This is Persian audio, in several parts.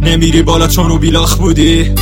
نمیری بالا چون رو بیلاخ بودی.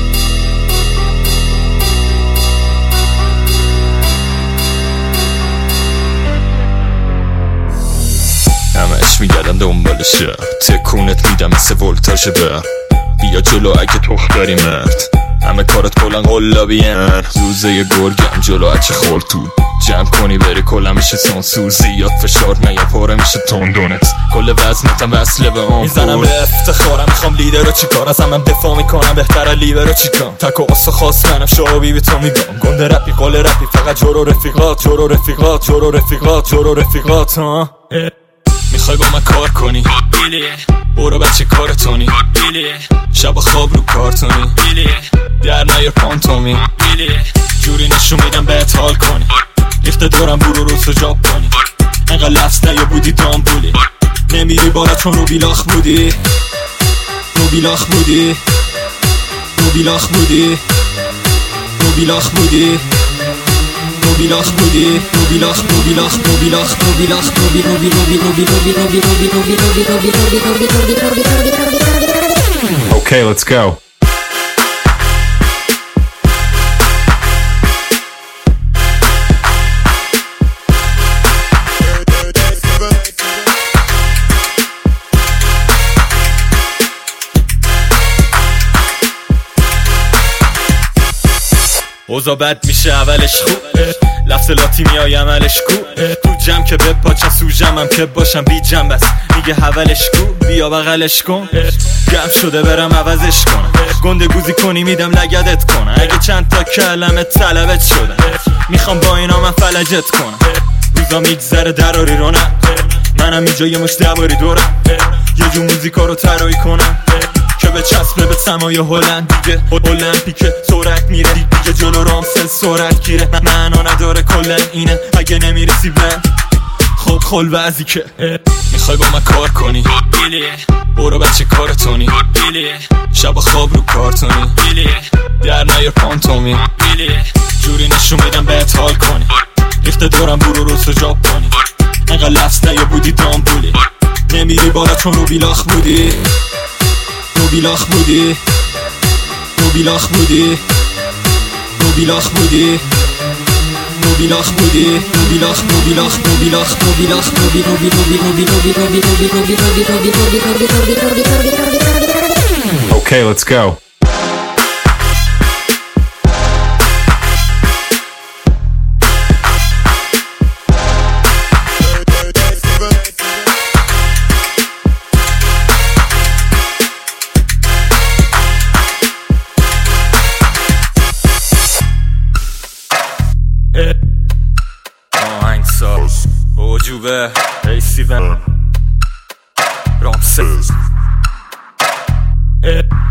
همش میگردم دنبال شهر، تکونت میدم مثل ولتاژ بر. بیا جلو اگه تخت داری مرد، همه کارت کلن قلابین. روزه ی گرگم جلو اچه خورتود جمع کنی بری کلن میشه سانسور. زیاد فشار نیا پاره میشه تندونت، کل وزنتم وصله به آن میزنم به افتخارم. میخوام لیدر رو چیکار از همم دفاع میکنم، بهتره لیبر رو چیکام. تک و قصه خواست منم شعبی به تو میگم. گنده رپی قول رپی فقط جورو رفیقات، جورو رفیقات، جورو رفیقات، جورو رفیقات. میخوای با من کار کنی برو بچه کارتونی، شب خواب رو کارتونی در نیار پانتومی. جوری نشون میدم بهت حال کنی، ریخته دورم برو رو سجاب کنی. انقدر لفظ نیا بودی دامبولی، نمیری بالا چون رو بیلاخ بودی. رو بیلاخ بودی، رو بیلاخ بودی، رو بیلاخ بودی، رو بیلاخ بودی، رو بیلاخ، رو بیلاخ، رو بیلاخ، رو بیلاخ، رو بی رو بی رو بی رو بی رو بی رو بی رو بی رو بی رو بی رو بی رو بی رو بی رو بی رو بی رو بی رو بی. Okay, let's go. اوضاع بد میشه اولش خوب، لفظ لاتی میای عملش کو. تو جمع که بپاچم سو جمعم که باشم بی جمع بس میگه حولش کو. بیا بغلش کن گم شده برم عوضش کنم، گنده گوزی کنی میدم لگدت کنم. اگه چند تا کلمه طلبت شدن میخوام با اینا من فلجت کنم. روزا میگذره دراری رو نه، منم اینجا یه مش دواری دورم. یه جو موزیکا رو طراحی کنم که به چسبه به سمای هلند. دیگه المپیکه سرعت میره دیگه جلو رامسل سرعت گیره. معنا نداره کلن اینه اگه نمیرسی به خب خل وزی که میخوای با من کار کنی برو بچه کارتونی. شب خواب رو کارتونی در نیار پانتومی. جوری نشون میدم بهت حال کنی، ریخته دورم برو رو سجاب کنی. انقدر لفظ نیا بودی دامبولی، نمیری بالا چون رو بیلاخ بودی. رو بیلاخ بودی، رو بیلاخ بودی، رو بیلاخ بودی، رو بیلاخ بودی، رو بیلاخ، رو بیلاخ، رو بیلاخ، رو بیلاخ، رو بی رو بی رو بی رو بی رو بی رو بی رو بی رو بی رو بی رو بی رو بی رو بی رو بی رو بی رو بی رو بی رو بی رو. Okay, let's go. آهنگساز اوجوبه ایسیون رامسل